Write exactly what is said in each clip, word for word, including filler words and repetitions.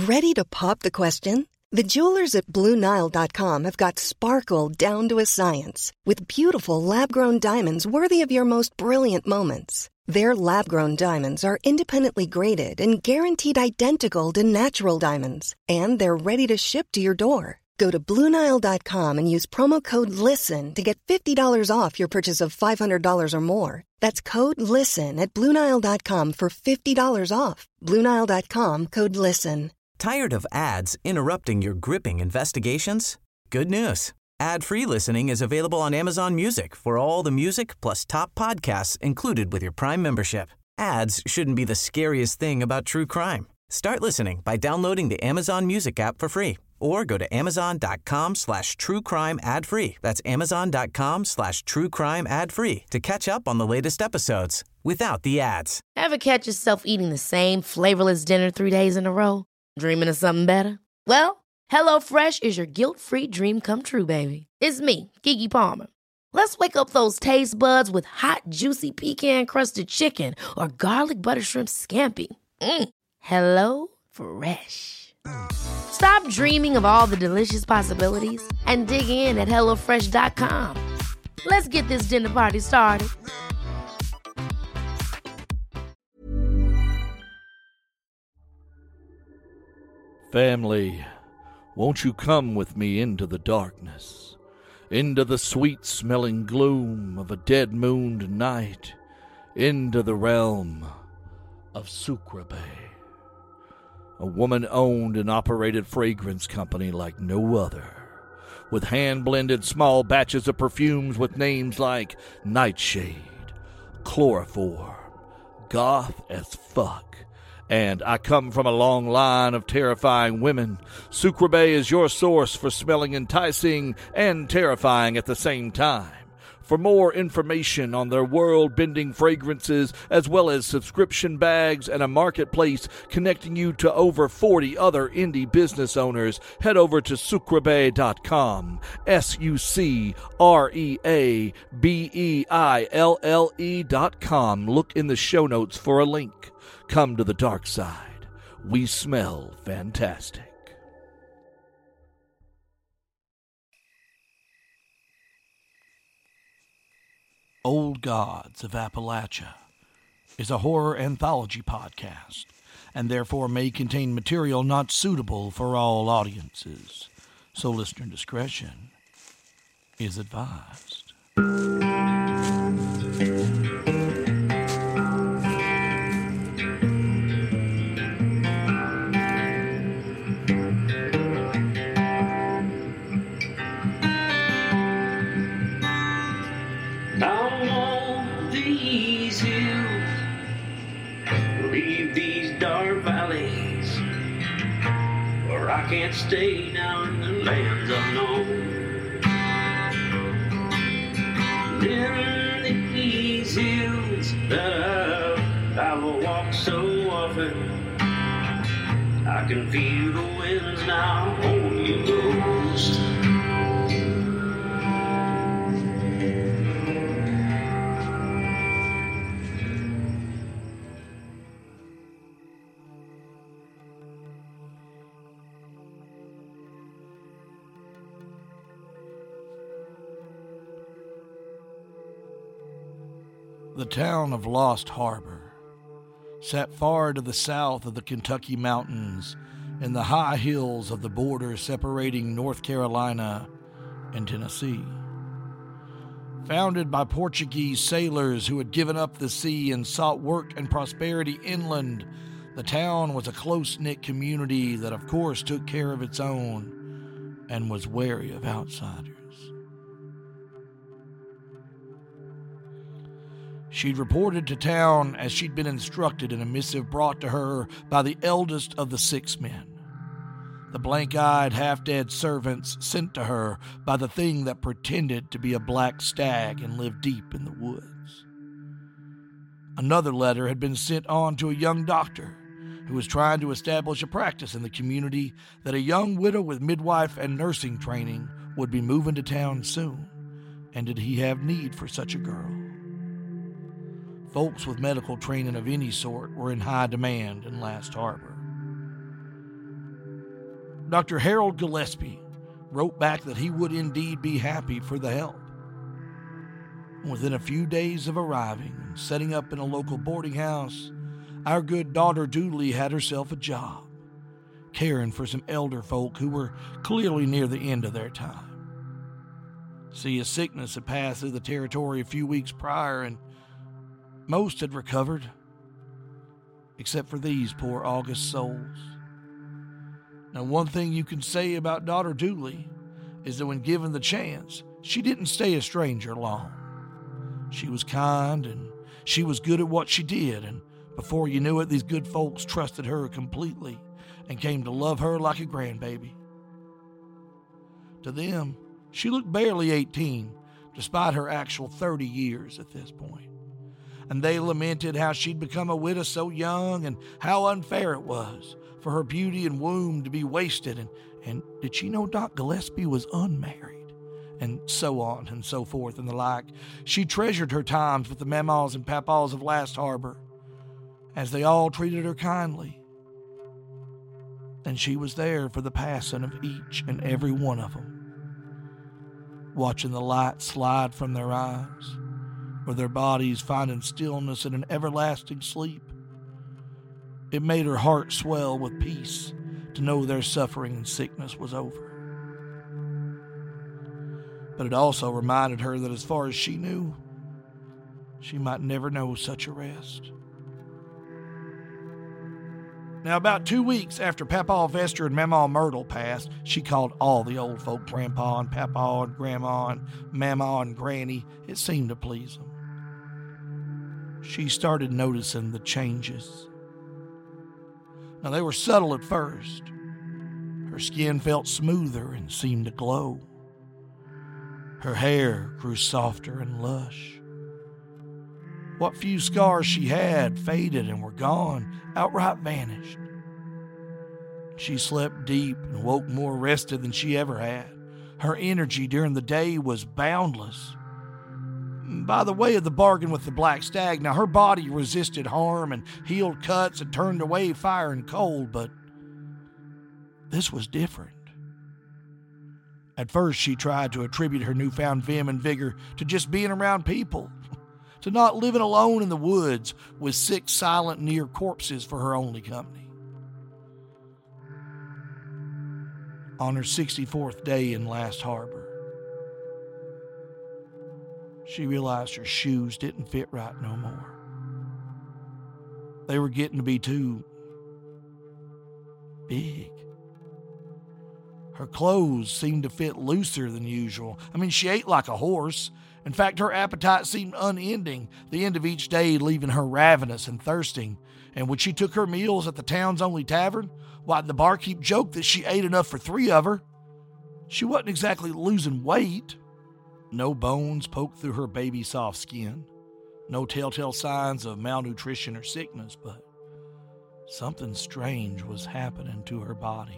Ready to pop the question? The jewelers at Blue Nile dot com have got sparkle down to a science with beautiful lab-grown diamonds worthy of your most brilliant moments. Their lab-grown diamonds are independently graded and guaranteed identical to natural diamonds, and they're ready to ship to your door. Go to Blue Nile dot com and use promo code LISTEN to get fifty dollars off your purchase of five hundred dollars or more. That's code LISTEN at Blue Nile dot com for fifty dollars off. Blue Nile dot com, code LISTEN. Tired of ads interrupting your gripping investigations? Good news. Ad-free listening is available on Amazon Music for all the music plus top podcasts included with your Prime membership. Ads shouldn't be the scariest thing about true crime. Start listening by downloading the Amazon Music app for free or go to amazon.com slash true crime ad free. That's amazon.com slash true crime ad free to catch up on the latest episodes without the ads. Ever catch yourself eating the same flavorless dinner three days in a row? Dreaming of something better? Well, HelloFresh is your guilt-free dream come true, baby. It's me, Keke Palmer. Let's wake up those taste buds with hot, juicy pecan-crusted chicken or garlic butter shrimp scampi. Mm. Hello Fresh. Stop dreaming of all the delicious possibilities and dig in at hello fresh dot com. Let's get this dinner party started. Family, won't you come with me into the darkness, into the sweet-smelling gloom of a dead-mooned night, into the realm of Sucreabeille, a woman-owned and operated fragrance company like no other, with hand-blended small batches of perfumes with names like Nightshade, Chloroform, Goth as Fuck, and I come from a long line of terrifying women. Sucreabeille is your source for smelling enticing and terrifying at the same time. For more information on their world-bending fragrances, as well as subscription bags and a marketplace connecting you to over forty other indie business owners, head over to sucreabeille dot com, S U C R E A B E I L L E dot com. Look in the show notes for a link. Come to the dark side. We smell fantastic. Old Gods of Appalachia is a horror anthology podcast and therefore may contain material not suitable for all audiences, so listener discretion is advised. I can't stay down in the lands unknown. In these hills that I've, I've walked so often, I can feel the winds now on your ghost. The town of Lost Harbor sat far to the south of the Kentucky mountains in the high hills of the border separating North Carolina and Tennessee. Founded by Portuguese sailors who had given up the sea and sought work and prosperity inland, the town was a close-knit community that of course took care of its own and was wary of outsiders. She'd reported to town as she'd been instructed in a missive brought to her by the eldest of the six men, the blank-eyed, half-dead servants sent to her by the thing that pretended to be a black stag and lived deep in the woods. Another letter had been sent on to a young doctor who was trying to establish a practice in the community that a young widow with midwife and nursing training would be moving to town soon, and did he have need for such a girl. Folks with medical training of any sort were in high demand in Last Harbor. Doctor Harold Gillespie wrote back that he would indeed be happy for the help. Within a few days of arriving and setting up in a local boarding house, our good daughter Dooley had herself a job, caring for some elder folk who were clearly near the end of their time. See, a sickness had passed through the territory a few weeks prior, and most had recovered, except for these poor August souls. Now, one thing you can say about daughter Dooley is that when given the chance, she didn't stay a stranger long. She was kind, and she was good at what she did, and before you knew it, these good folks trusted her completely and came to love her like a grandbaby. To them, she looked barely eighteen, despite her actual thirty years at this point. And they lamented how she'd become a widow so young and how unfair it was for her beauty and womb to be wasted. And, and did she know Doc Gillespie was unmarried? And so on and so forth and the like. She treasured her times with the Mamas and Papas of Last Harbor, as they all treated her kindly. And she was there for the passing of each and every one of them, watching the light slide from their eyes, or their bodies finding stillness in an everlasting sleep. It made her heart swell with peace to know their suffering and sickness was over. But it also reminded her that as far as she knew, she might never know such a rest. Now, about two weeks after Papa Vester and Mama Myrtle passed, she called all the old folk Grandpa and Papa and Grandma and Mama and Granny. It seemed to please them. She started noticing the changes. Now, they were subtle at first. Her skin felt smoother and seemed to glow. Her hair grew softer and lush. What few scars she had faded and were gone, outright vanished. She slept deep and woke more rested than she ever had. Her energy during the day was boundless. By the way of the bargain with the Black Stag, now her body resisted harm and healed cuts and turned away fire and cold, but this was different. At first, she tried to attribute her newfound vim and vigor to just being around people, to not living alone in the woods with six silent near corpses for her only company. On her sixty-fourth day in Last Harbor, she realized her shoes didn't fit right no more. They were getting to be too big. Her clothes seemed to fit looser than usual. I mean, she ate like a horse. In fact, her appetite seemed unending, the end of each day leaving her ravenous and thirsting. And when she took her meals at the town's only tavern, why, the barkeep joked that she ate enough for three of her. She wasn't exactly losing weight. No bones poked through her baby-soft skin. No telltale signs of malnutrition or sickness, but something strange was happening to her body.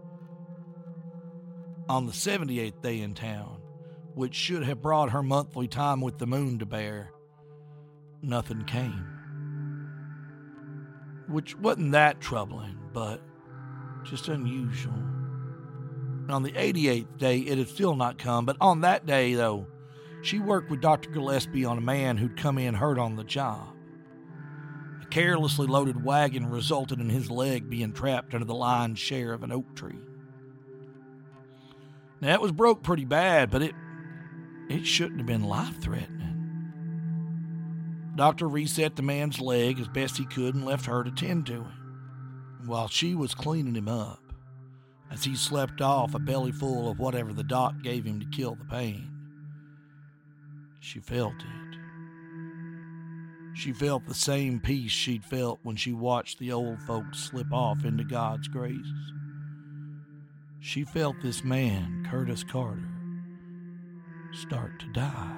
On the seventy-eighth day in town, which should have brought her monthly time with the moon to bear, nothing came. Which wasn't that troubling, but just unusual. And on the eighty-eighth day, it had still not come, but on that day, though, she worked with Doctor Gillespie on a man who'd come in hurt on the job. A carelessly loaded wagon resulted in his leg being trapped under the lion's share of an oak tree. Now, it was broke pretty bad, but it it shouldn't have been life-threatening. Doctor reset the man's leg as best he could and left her to tend to him, while she was cleaning him up, as he slept off a belly full of whatever the doc gave him to kill the pain. She felt it. She felt the same peace she'd felt when she watched the old folks slip off into God's grace. She felt this man, Curtis Carter, start to die.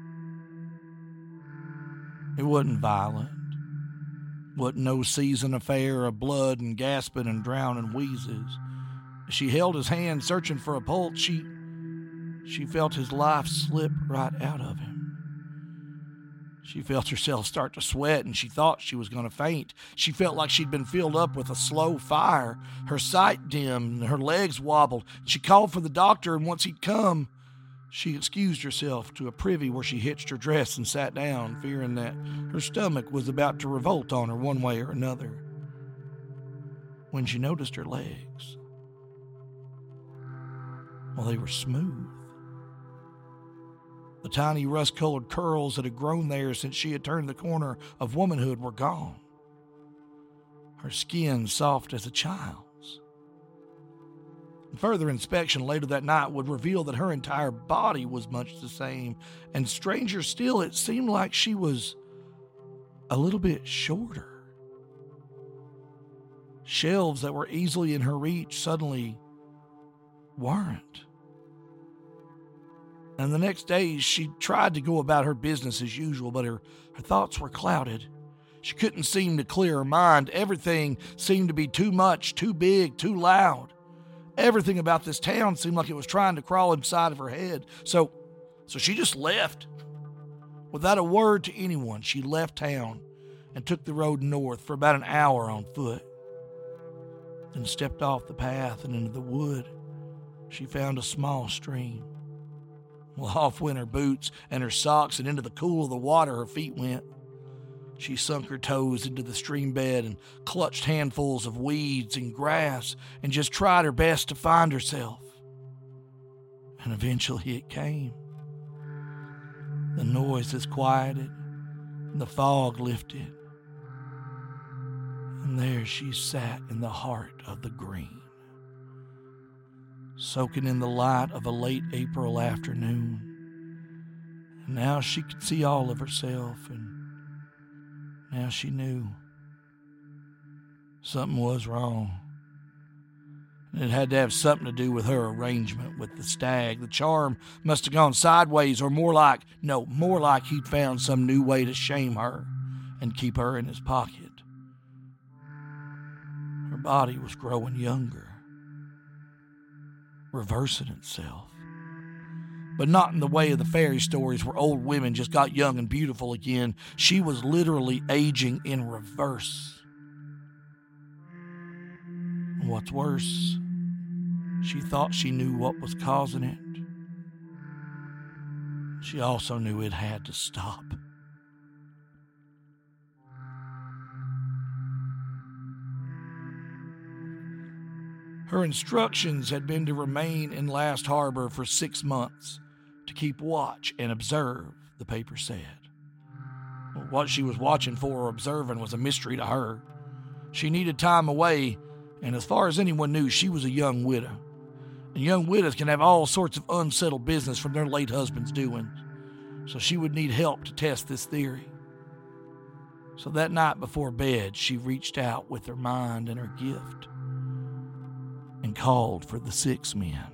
It wasn't violent. Wasn't no season affair of blood and gasping and drowning wheezes. As she held his hand searching for a pulse, she, she felt his life slip right out of him. She felt herself start to sweat, and she thought she was going to faint. She felt like she'd been filled up with a slow fire. Her sight dimmed, and her legs wobbled. She called for the doctor, and once he'd come, she excused herself to a privy where she hitched her dress and sat down, fearing that her stomach was about to revolt on her one way or another. When she noticed her legs, well, they were smooth. The tiny rust-colored curls that had grown there since she had turned the corner of womanhood were gone. Her skin soft as a child's. Further inspection later that night would reveal that her entire body was much the same, and stranger still, it seemed like she was a little bit shorter. Shelves that were easily in her reach suddenly weren't. And the next day, she tried to go about her business as usual, but her, her thoughts were clouded. She couldn't seem to clear her mind. Everything seemed to be too much, too big, too loud. Everything about this town seemed like it was trying to crawl inside of her head. So, so she just left. Without a word to anyone, she left town and took the road north for about an hour on foot. Then stepped off the path and into the wood. She found a small stream. Well, off went her boots and her socks, and into the cool of the water her feet went. She sunk her toes into the stream bed and clutched handfuls of weeds and grass and just tried her best to find herself. And eventually it came. The noises quieted and the fog lifted. And there she sat in the heart of the green, soaking in the light of a late April afternoon. And now she could see all of herself, and now she knew something was wrong. And it had to have something to do with her arrangement with the stag. The charm must have gone sideways, or more like, no, more like he'd found some new way to shame her and keep her in his pocket. Her body was growing younger, reversing itself. But not in the way of the fairy stories where old women just got young and beautiful again. She was literally aging in reverse. And what's worse, she thought she knew what was causing it. She also knew it had to stop. Her instructions had been to remain in Last Harbor for six months, to keep watch and observe, the paper said. Well, what she was watching for or observing was a mystery to her. She needed time away, and as far as anyone knew, she was a young widow. And young widows can have all sorts of unsettled business from their late husband's doings, so she would need help to test this theory. So that night before bed, she reached out with her mind and her gift and called for the six men.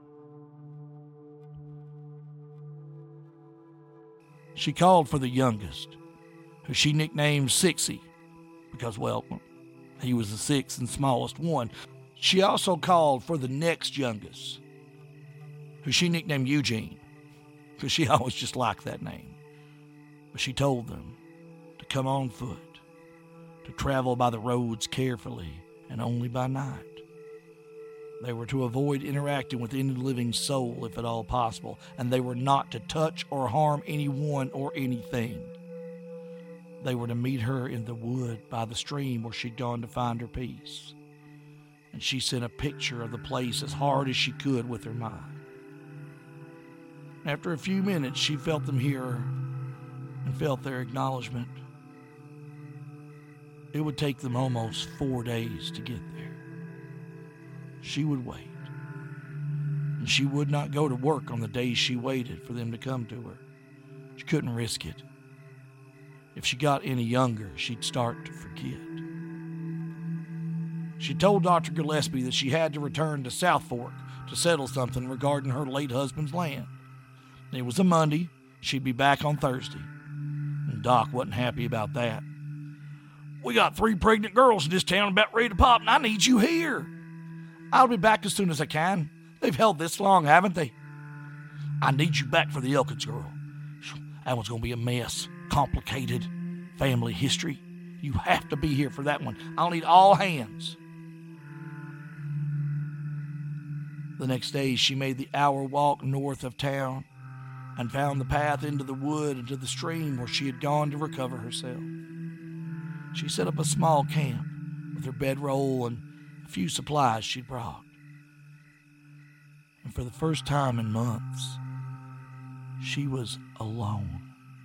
She called for the youngest, who she nicknamed Sixie, because, well, he was the sixth and smallest one. She also called for the next youngest, who she nicknamed Eugene, because she always just liked that name. But she told them to come on foot, to travel by the roads carefully and only by night. They were to avoid interacting with any living soul if at all possible, and they were not to touch or harm anyone or anything. They were to meet her in the wood by the stream where she'd gone to find her peace. And she sent a picture of the place as hard as she could with her mind. After a few minutes, she felt them hear her and felt their acknowledgement. It would take them almost four days to get there. She would wait, and she would not go to work on the days she waited for them to come to her. She couldn't risk it. If she got any younger, she'd start to forget. She told Doctor Gillespie that she had to return to South Fork to settle something regarding her late husband's land. It was a Monday. She'd be back on Thursday. And Doc wasn't happy about that. "We got three pregnant girls in this town about ready to pop, and I need you here." "I'll be back as soon as I can. They've held this long, haven't they?" "I need you back for the Elkins girl. That one's going to be a mess. Complicated family history. You have to be here for that one. I'll need all hands. The next day, she made the hour walk north of town and found the path into the wood and to the stream where she had gone to recover herself. She set up a small camp with her bedroll and a few supplies she'd brought. And for the first time in months, she was alone.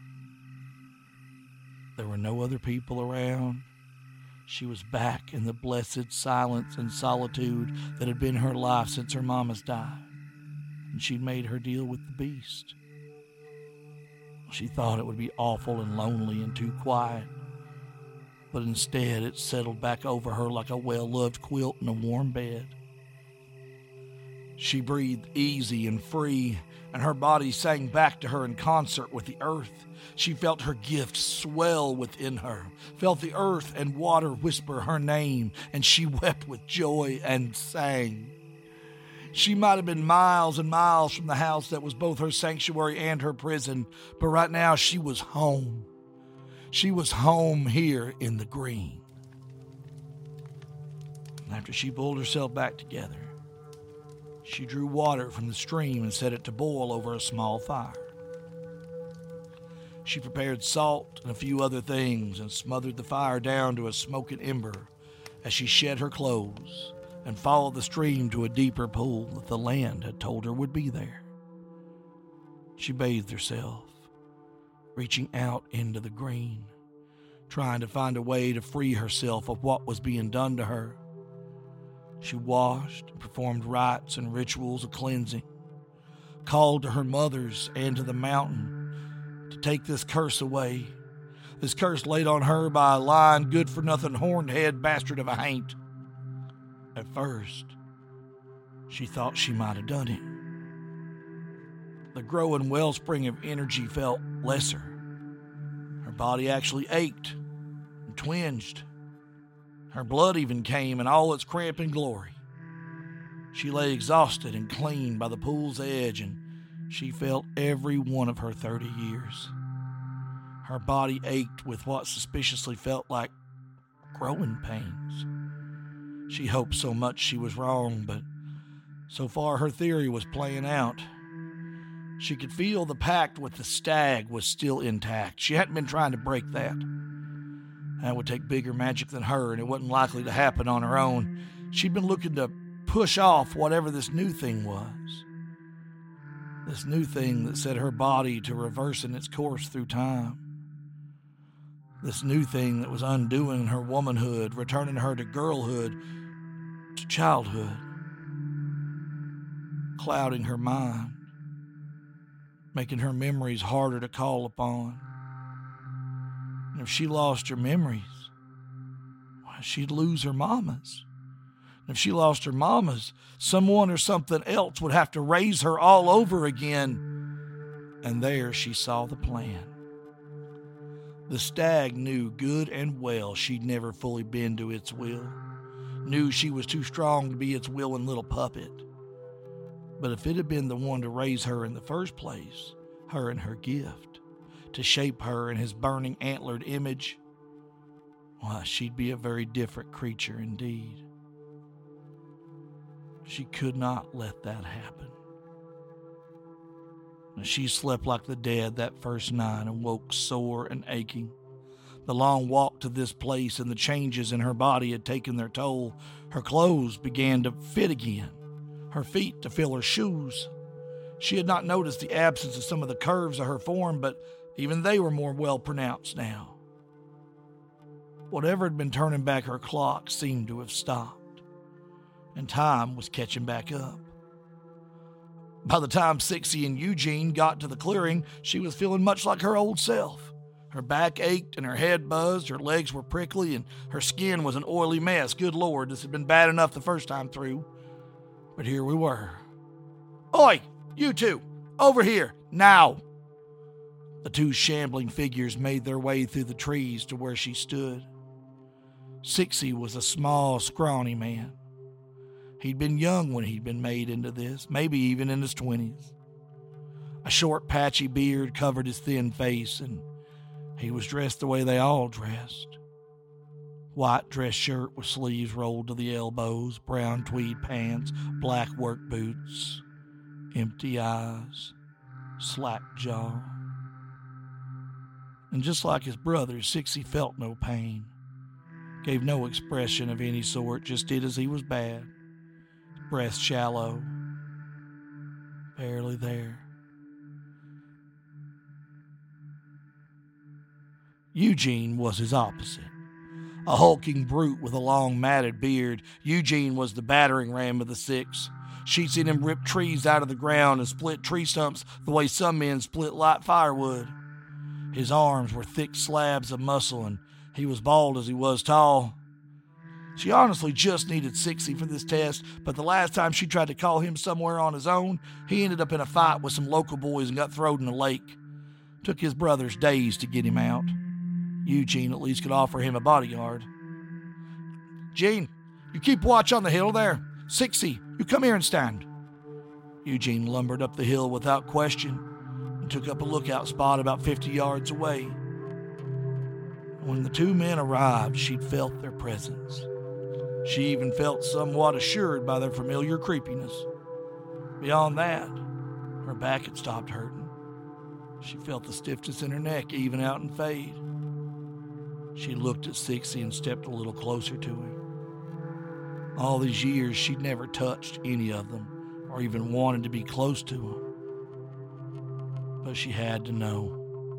There were no other people around. She was back in the blessed silence and solitude that had been her life since her mama's died, and she'd made her deal with the beast. She thought it would be awful and lonely and too quiet, but instead it settled back over her like a well-loved quilt in a warm bed. She breathed easy and free, and her body sang back to her in concert with the earth. She felt her gift swell within her, felt the earth and water whisper her name, and she wept with joy and sang. She might have been miles and miles from the house that was both her sanctuary and her prison, but right now she was home. She was home here in the green. And after she pulled herself back together, she drew water from the stream and set it to boil over a small fire. She prepared salt and a few other things and smothered the fire down to a smoking ember as she shed her clothes and followed the stream to a deeper pool that the land had told her would be there. She bathed herself, reaching out into the green, trying to find a way to free herself of what was being done to her. She washed and performed rites and rituals of cleansing, called to her mothers and to the mountain to take this curse away, this curse laid on her by a lying, good-for-nothing, horned-head bastard of a haint. At first, she thought she might have done it. The growing wellspring of energy felt lesser. Her body actually ached and twinged. Her blood even came in all its cramp and glory. She lay exhausted and clean by the pool's edge, and she felt every one of her thirty years. Her body ached with what suspiciously felt like growing pains. She hoped so much she was wrong, but so far her theory was playing out. She could feel the pact with the stag was still intact. She hadn't been trying to break that. That would take bigger magic than her, and it wasn't likely to happen on her own. She'd been looking to push off whatever this new thing was. This new thing that set her body to reversing its course through time. This new thing that was undoing her womanhood, returning her to girlhood, to childhood. Clouding her mind, making her memories harder to call upon. And if she lost her memories, well, she'd lose her mamas. And if she lost her mamas, someone or something else would have to raise her all over again. And there she saw the plan. The stag knew good and well she'd never fully been to its will, knew she was too strong to be its willing little puppet. But if it had been the one to raise her in the first place, her and her gift, to shape her in his burning antlered image, why, she'd be a very different creature indeed. She could not let that happen. She slept like the dead that first night and woke sore and aching. The long walk to this place and the changes in her body had taken their toll. Her clothes began to fit again, her feet to fill her shoes. She had not noticed the absence of some of the curves of her form, but even they were more well-pronounced now. Whatever had been turning back her clock seemed to have stopped, and time was catching back up. By the time Sixie and Eugene got to the clearing, she was feeling much like her old self. Her back ached and her head buzzed, her legs were prickly, and her skin was an oily mess. Good Lord, this had been bad enough the first time through. But here we were. "Oi, you two, over here, now!" The two shambling figures made their way through the trees to where she stood. Sixie was a small, scrawny man. He'd been young when he'd been made into this, maybe even in his twenties. A short, patchy beard covered his thin face, and he was dressed the way they all dressed. White dress shirt with sleeves rolled to the elbows, brown tweed pants, black work boots, empty eyes, slack jaw. And just like his brother, Sixie felt no pain, gave no expression of any sort, just did as he was bad. Breath shallow, barely there. Eugene was his opposite. A hulking brute with a long matted beard, Eugene was the battering ram of the six. She'd seen him rip trees out of the ground and split tree stumps the way some men split light firewood. His arms were thick slabs of muscle, and he was bald as he was tall. She honestly just needed Sixie for this test, but the last time she tried to call him somewhere on his own, he ended up in a fight with some local boys and got thrown in a lake. Took his brothers days to get him out. Eugene at least could offer him a bodyguard. "Gene, you keep watch on the hill there. Sixie, you come here and stand." Eugene lumbered up the hill without question and took up a lookout spot about fifty yards away. When the two men arrived, she'd felt their presence. She even felt somewhat assured by their familiar creepiness. Beyond that, her back had stopped hurting. She felt the stiffness in her neck even out and fade. She looked at Sixie and stepped a little closer to him. All these years, she'd never touched any of them or even wanted to be close to him. But she had to know.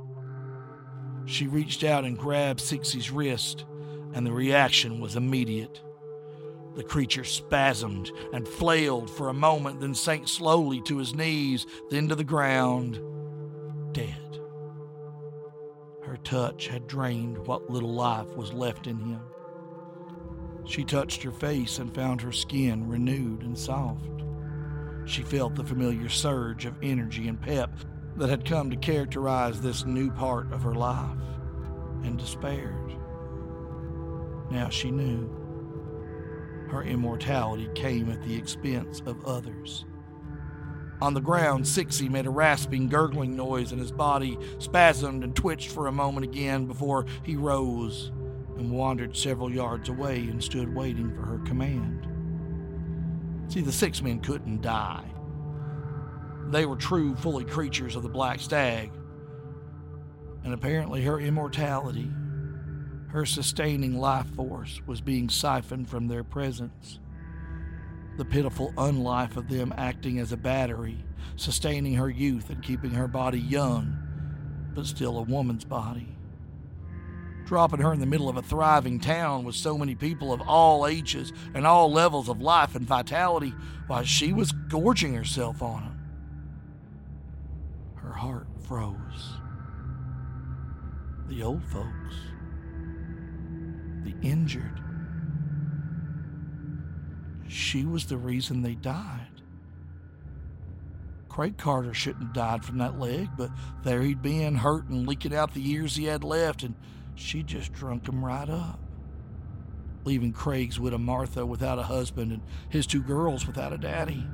She reached out and grabbed Sixie's wrist, and the reaction was immediate. The creature spasmed and flailed for a moment, then sank slowly to his knees, then to the ground, dead. Her touch had drained what little life was left in him. She touched her face and found her skin renewed and soft. She felt the familiar surge of energy and pep that had come to characterize this new part of her life, and despaired. Now she knew. Her immortality came at the expense of others. On the ground, Sixie made a rasping, gurgling noise, and his body spasmed and twitched for a moment again before he rose and wandered several yards away and stood waiting for her command. See, the six men couldn't die. They were true, fully creatures of the Black Stag, and apparently her immortality, her sustaining life force, was being siphoned from their presence. The pitiful unlife of them acting as a battery, sustaining her youth and keeping her body young, but still a woman's body. Dropping her in the middle of a thriving town with so many people of all ages and all levels of life and vitality, while she was gorging herself on them. Her heart froze. The old folks, the injured, she was the reason they died. Craig Carter shouldn't have died from that leg, but there he'd been, hurt and leaking out the years he had left, and she just drunk him right up, leaving Craig's widow Martha without a husband and his two girls without a daddy.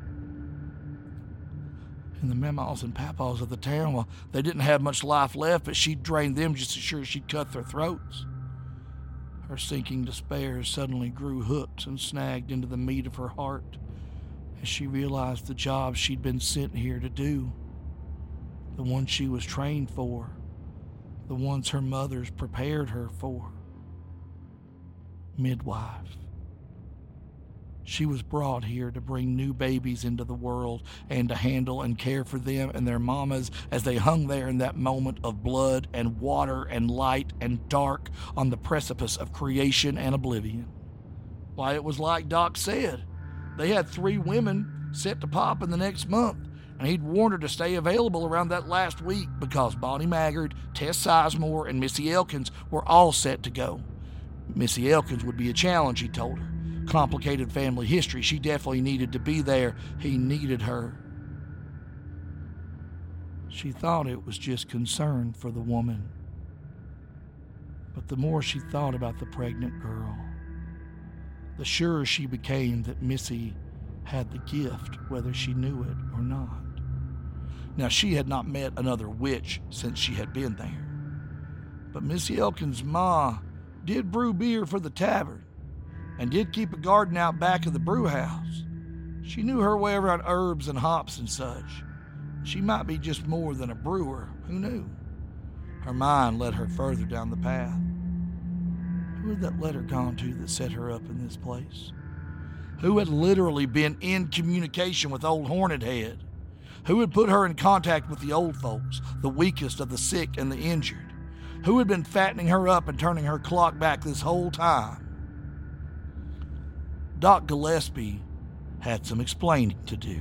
And the memas and papas of the town, well, they didn't have much life left, but she'd drained them just as sure as she'd cut their throats. Her sinking despair suddenly grew hooked and snagged into the meat of her heart as she realized the job she'd been sent here to do, the one she was trained for, the ones her mothers prepared her for. Midwife. She was brought here to bring new babies into the world and to handle and care for them and their mamas as they hung there in that moment of blood and water and light and dark on the precipice of creation and oblivion. Why, it was like Doc said. They had three women set to pop in the next month, and he'd warned her to stay available around that last week because Bonnie Maggard, Tess Sizemore, and Missy Elkins were all set to go. Missy Elkins would be a challenge, he told her. Complicated family history. She definitely needed to be there. He needed her. She thought it was just concern for the woman. But the more she thought about the pregnant girl, the surer she became that Missy had the gift, whether she knew it or not. Now, she had not met another witch since she had been there. But Missy Elkins' ma did brew beer for the tavern and did keep a garden out back of the brew house. She knew her way around herbs and hops and such. She might be just more than a brewer, who knew? Her mind led her further down the path. Who had that letter gone to that set her up in this place? Who had literally been in communication with old Hornet Head? Who had put her in contact with the old folks, the weakest of the sick and the injured? Who had been fattening her up and turning her clock back this whole time? Doc Gillespie had some explaining to do.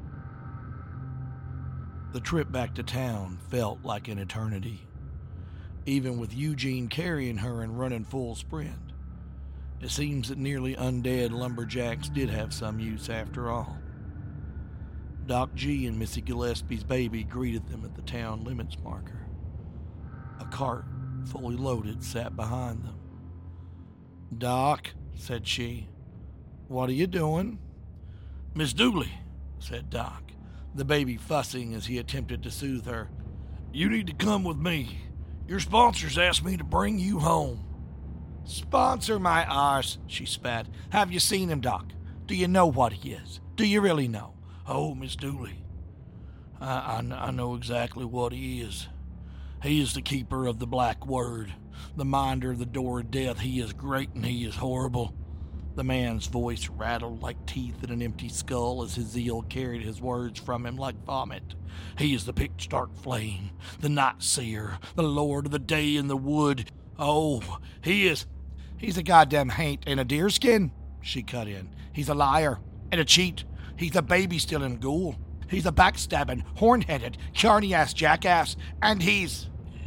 The trip back to town felt like an eternity, even with Eugene carrying her and running full sprint. It seems that nearly undead lumberjacks did have some use after all. Doc G and Missy Gillespie's baby greeted them at the town limits marker. A cart, fully loaded, sat behind them. "Doc," said she, "what are you doing?" "Miss Dooley," said Doc, the baby fussing as he attempted to soothe her, "you need to come with me. Your sponsors asked me to bring you home." "Sponsor my arse," she spat. "Have you seen him, Doc? Do you know what he is? Do you really know?" "Oh, Miss Dooley, I, I, I know exactly what he is. He is the keeper of the black word, the minder of the door of death. He is great and he is horrible." The man's voice rattled like teeth in an empty skull as his zeal carried his words from him like vomit. "He is the pitch dark flame, the night seer, the lord of the day in the wood. Oh, he is..." "He's a goddamn haint and a deerskin," she cut in. "He's a liar and a cheat. He's a baby-stealing ghoul. He's a backstabbing, horn-headed, carny-ass jackass. And he's..."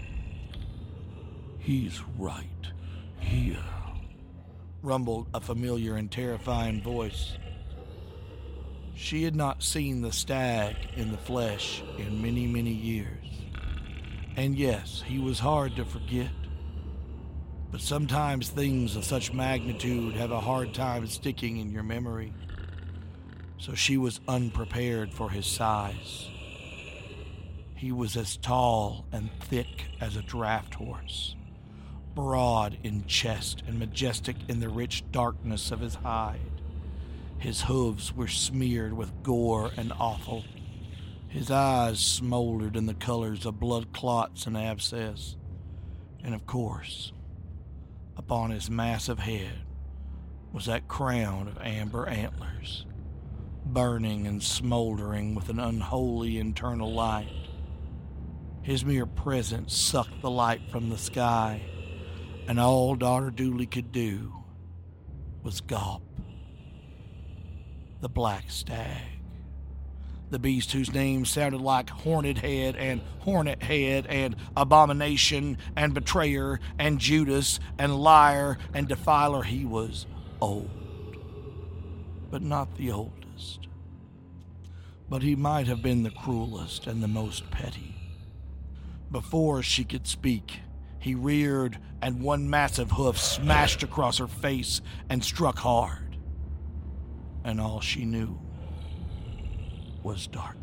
"He's right here," rumbled a familiar and terrifying voice. She had not seen the stag in the flesh in many, many years. And yes, he was hard to forget. But sometimes things of such magnitude have a hard time sticking in your memory. So she was unprepared for his size. He was as tall and thick as a draft horse, broad in chest and majestic in the rich darkness of his hide. His hooves were smeared with gore and offal. His eyes smoldered in the colors of blood clots and abscess. And of course, upon his massive head was that crown of amber antlers, burning and smoldering with an unholy internal light. His mere presence sucked the light from the sky, and all Daughter Dooley could do was gulp. The black stag. The beast whose name sounded like Horned Head and Hornet Head and Abomination and Betrayer and Judas and Liar and Defiler. He was old, but not the oldest. But he might have been the cruelest and the most petty. Before she could speak, he reared and one massive hoof smashed across her face and struck hard. And all she knew was darkness.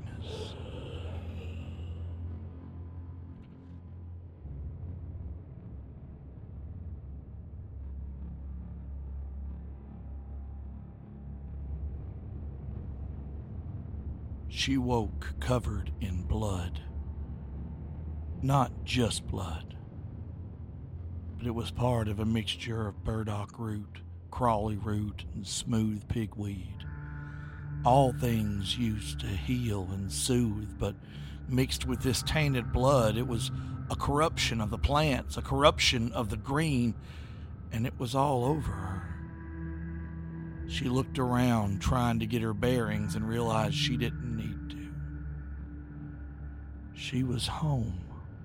She woke covered in blood. Not just blood, but it was part of a mixture of burdock root, crawly root, and smooth pigweed. All things used to heal and soothe, but mixed with this tainted blood, it was a corruption of the plants, a corruption of the green, and it was all over her. She looked around, trying to get her bearings, and realized she didn't need to. She was home.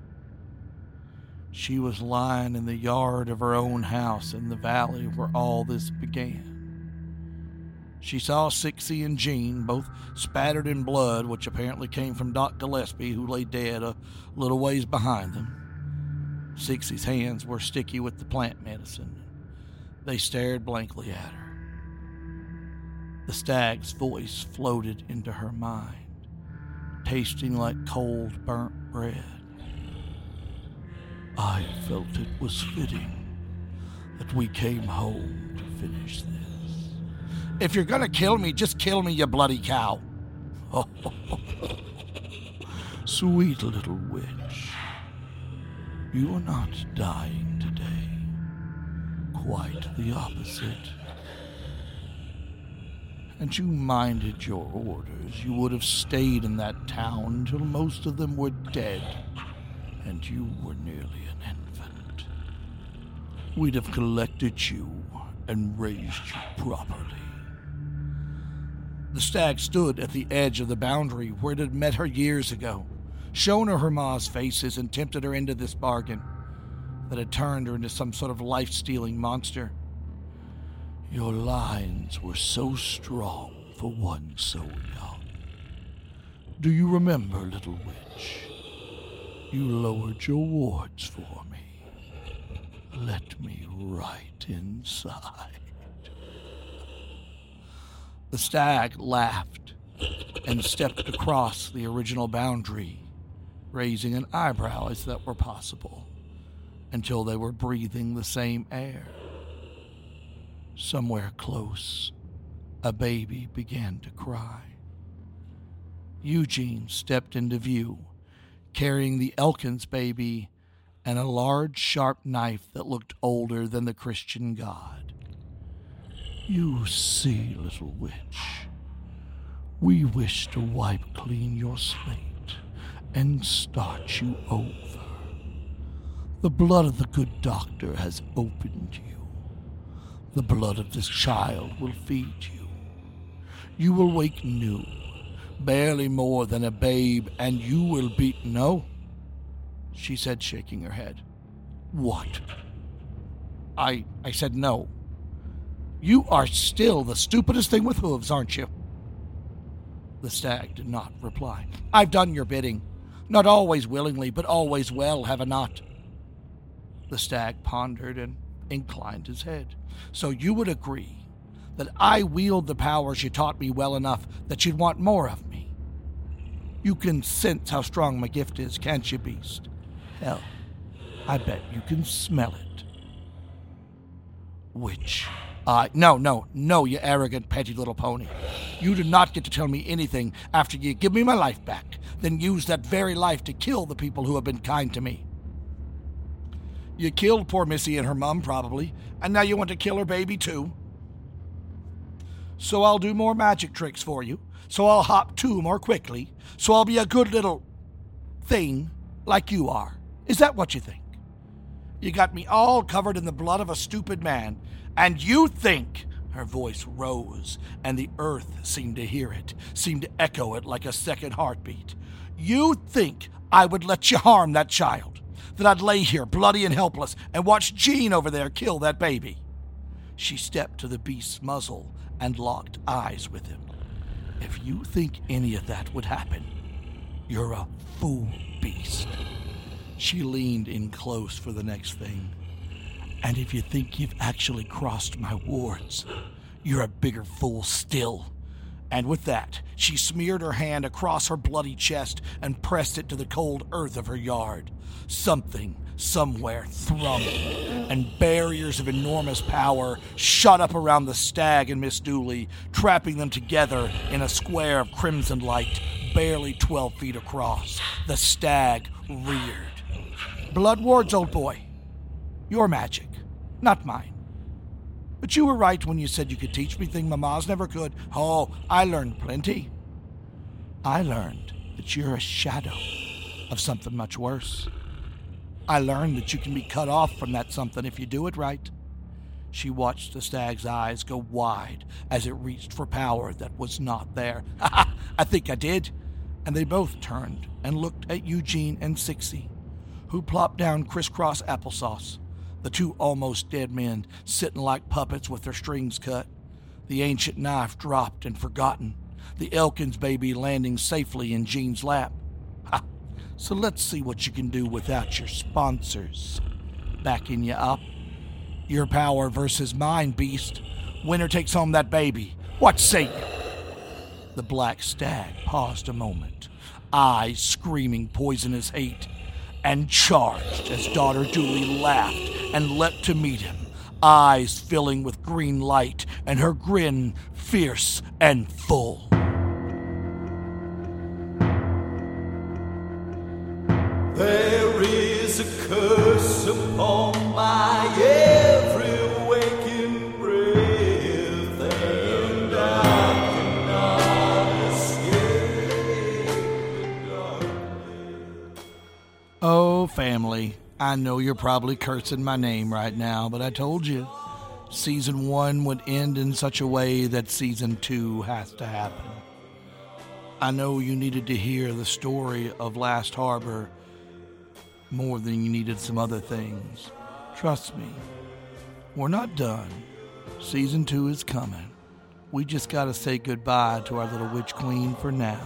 She was lying in the yard of her own house in the valley where all this began. She saw Sixie and Jean, both spattered in blood, which apparently came from Doc Gillespie, who lay dead a little ways behind them. Sixie's hands were sticky with the plant medicine. They stared blankly at her. The stag's voice floated into her mind, tasting like cold, burnt bread. I felt it was fitting that we came home to finish this. If you're gonna kill me, just kill me, you bloody cow. Oh, sweet little witch, you are not dying today. Quite the opposite. Had you minded your orders, you would have stayed in that town until most of them were dead, and you were nearly an infant. We'd have collected you and raised you properly. The stag stood at the edge of the boundary where it had met her years ago, shown her her ma's faces, and tempted her into this bargain that had turned her into some sort of life-stealing monster. Your lines were so strong for one so young. Do you remember, little witch? You lowered your wards for me. Let me right inside. The stag laughed and stepped across the original boundary, raising an eyebrow as that were possible, until they were breathing the same air. Somewhere close, a baby began to cry. Eugene stepped into view, carrying the Elkins baby and a large, sharp knife that looked older than the Christian God. You see, little witch, we wish to wipe clean your slate and start you over. The blood of the good doctor has opened you. The blood of this child will feed you. You will wake new, barely more than a babe, and you will be... No, she said, shaking her head. What? I, I said no. You are still the stupidest thing with hooves, aren't you? The stag did not reply. I've done your bidding. Not always willingly, but always well, have I not? The stag pondered and inclined his head. So you would agree that I wield the powers you taught me well enough that you'd want more of me. You can sense how strong my gift is, can't you, beast? Hell, I bet you can smell it. Which I... No, no, no, you arrogant, petty little pony. You do not get to tell me anything after you give me my life back, then use that very life to kill the people who have been kind to me. You killed poor Missy and her mum, probably, and now you want to kill her baby, too. So I'll do more magic tricks for you, so I'll hop two more quickly, so I'll be a good little thing like you are. Is that what you think? You got me all covered in the blood of a stupid man, and you think... Her voice rose, and the earth seemed to hear it, seemed to echo it like a second heartbeat. You think I would let you harm that child? That I'd lay here bloody and helpless and watch Jean over there kill that baby? She stepped to the beast's muzzle and locked eyes with him. If you think any of that would happen, you're a fool, beast. She leaned in close for the next thing. And if you think you've actually crossed my wards, you're a bigger fool still. And with that, she smeared her hand across her bloody chest and pressed it to the cold earth of her yard. Something, somewhere, thrummed, and barriers of enormous power shot up around the stag and Miss Dooley, trapping them together in a square of crimson light, barely twelve feet across. The stag reared. Blood wards, old boy. Your magic, not mine. But you were right when you said you could teach me things mamas never could. Oh, I learned plenty. I learned that you're a shadow of something much worse. I learned that you can be cut off from that something if you do it right. She watched the stag's eyes go wide as it reached for power that was not there. Ha ha! I think I did. And they both turned and looked at Eugene and Sixie, who plopped down crisscross applesauce. The two almost dead men sitting like puppets with their strings cut. The ancient knife dropped and forgotten. The Elkins baby landing safely in Jean's lap. Ha! So let's see what you can do without your sponsors backing you up. Your power versus mine, beast. Winner takes home that baby. What say you? The black stag paused a moment, eyes screaming poisonous hate, and charged as daughter Julie laughed and leapt to meet him, eyes filling with green light and her grin fierce and full. There is a curse upon my every waking breath, and I cannot escape the darkness. Oh, family, I know you're probably cursing my name right now, but I told you, season one would end in such a way that season two has to happen. I know you needed to hear the story of Last Harbor more than you needed some other things. Trust me, we're not done. Season two is coming. We just gotta say goodbye to our little witch queen for now.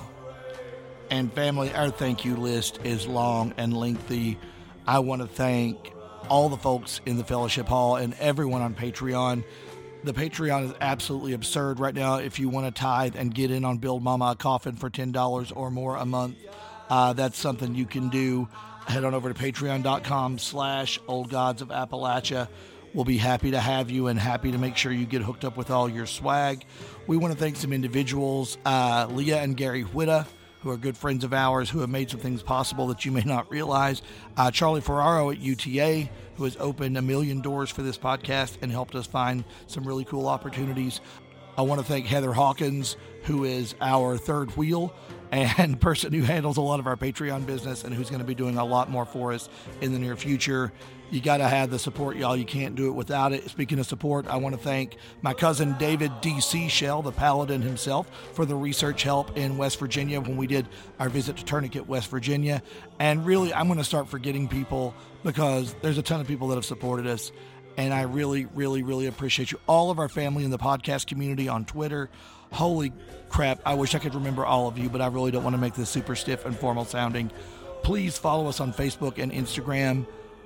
And family, our thank you list is long and lengthy. I want to thank all the folks in the Fellowship Hall and everyone on Patreon. The Patreon is absolutely absurd right now. If you want to tithe and get in on Build Mama a Coffin for ten dollars or more a month, uh, that's something you can do. Head on over to patreon.com slash Old Gods of Appalachia. We'll be happy to have you and happy to make sure you get hooked up with all your swag. We want to thank some individuals, uh, Leah and Gary Whitta, who are good friends of ours, who have made some things possible that you may not realize. Uh, Charlie Ferraro at U T A, who has opened a million doors for this podcast and helped us find some really cool opportunities. I want to thank Heather Hawkins, who is our third wheel and person who handles a lot of our Patreon business and who's going to be doing a lot more for us in the near future. You got to have the support, y'all. You can't do it without it. Speaking of support, I want to thank my cousin David D C. Shell, the Paladin himself, for the research help in West Virginia when we did our visit to Tourniquet, West Virginia. And really, I'm going to start forgetting people because there's a ton of people that have supported us. And I really, really, really appreciate you. All of our family in the podcast community on Twitter. Holy crap, I wish I could remember all of you, but I really don't want to make this super stiff and formal sounding. Please follow us on Facebook and Instagram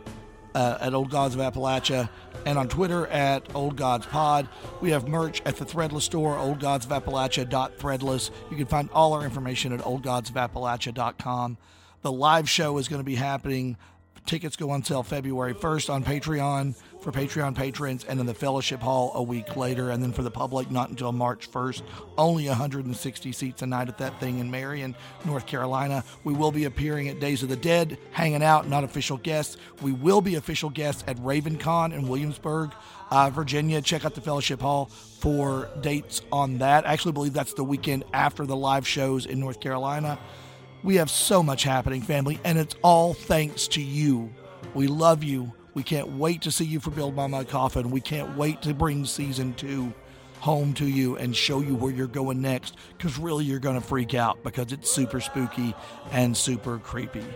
uh, at Old Gods of Appalachia, and on Twitter at Old Gods Pod. We have merch at the Threadless store, old gods of appalachia dot threadless. You can find all our information at old gods of appalachia dot com. The live show is going to be happening. Tickets go on sale February first on Patreon for Patreon patrons, and in the Fellowship Hall a week later, and then for the public not until March first. Only one hundred sixty seats a night at that thing in Marion, North Carolina. We will be appearing at Days of the Dead, hanging out, not official guests. We will be official guests at RavenCon in Williamsburg, uh, Virginia. Check out the Fellowship Hall for dates on that. I actually believe that's the weekend after the live shows in North Carolina. We have so much happening, family, and it's all thanks to you. We love you. We can't wait to see you for Build Mama a Coffin. We can't wait to bring season two home to you and show you where you're going next, because really you're going to freak out because it's super spooky and super creepy.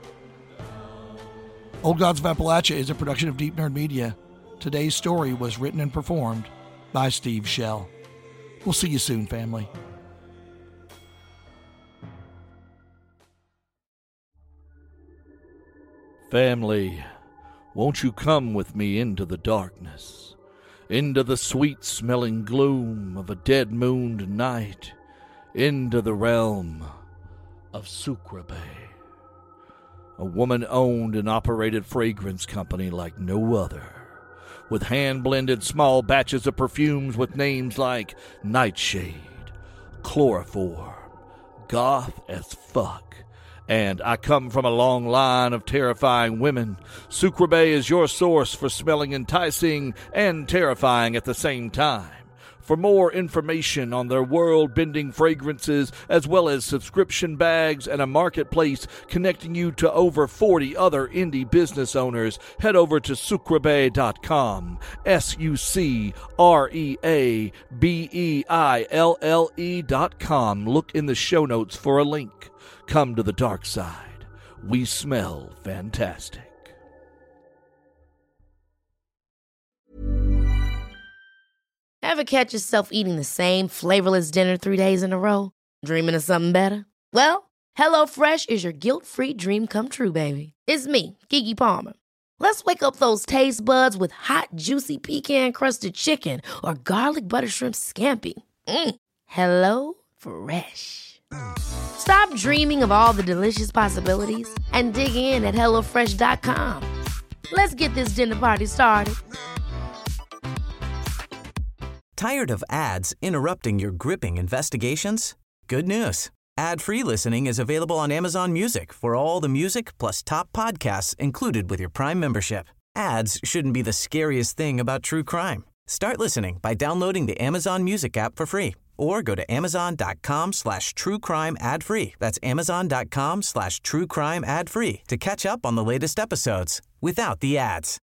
Old Gods of Appalachia is a production of Deep Nerd Media. Today's story was written and performed by Steve Shell. We'll see you soon, family. Family, won't you come with me into the darkness, into the sweet-smelling gloom of a dead-mooned night, into the realm of Sucreabeille, a woman-owned and operated fragrance company like no other, with hand-blended small batches of perfumes with names like Nightshade, Chloroform, Goth as Fuck, and I come from a long line of terrifying women. Sucreabeille is your source for smelling enticing and terrifying at the same time. For more information on their world-bending fragrances, as well as subscription bags and a marketplace connecting you to over forty other indie business owners, head over to sucreabeille dot com. S U C R E A B E I L L E dot com. Look in the show notes for a link. Come to the dark side. We smell fantastic. Ever catch yourself eating the same flavorless dinner three days in a row? Dreaming of something better? Well, HelloFresh is your guilt-free dream come true, baby. It's me, Keke Palmer. Let's wake up those taste buds with hot, juicy pecan-crusted chicken or garlic butter shrimp scampi. Mm. Hello Fresh. Stop dreaming of all the delicious possibilities and dig in at hello fresh dot com. Let's get this dinner party started. Tired of ads interrupting your gripping investigations? Good news. Ad-free listening is available on Amazon Music for all the music plus top podcasts included with your Prime membership. Ads shouldn't be the scariest thing about true crime. Start listening by downloading the Amazon Music app for free or go to amazon.com slash true crime ad free. That's amazon.com slash true crime ad free to catch up on the latest episodes without the ads.